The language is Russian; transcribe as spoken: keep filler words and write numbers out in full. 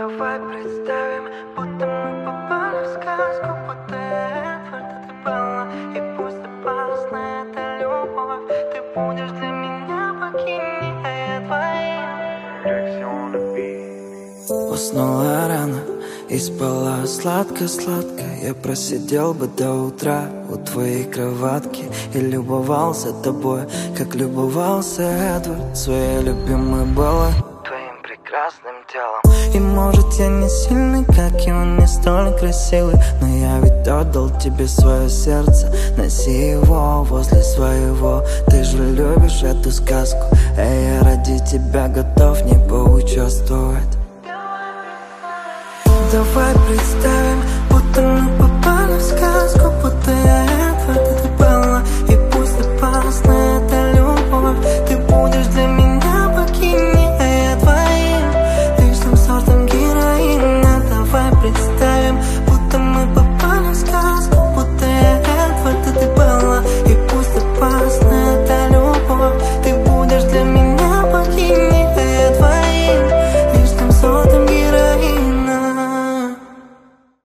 Давай представим, будто мы попали в сказку, будто Эдварда ты была. И пусть опасна эта любовь, ты будешь для меня богиней, а я твоим. Уснула рано и спала сладко-сладко. Я просидел бы до утра у твоей кроватки и любовался тобой, как любовался Эдвард своей любимой Беллой, твоим прекрасным телом. И может я не сильный, как и он, не столь красивый, но я ведь отдал тебе свое сердце. Носи его возле своего. Ты же любишь эту сказку, а я ради тебя готов в ней поучаствовать. Давай представим, будто мы попали в сказку, будто я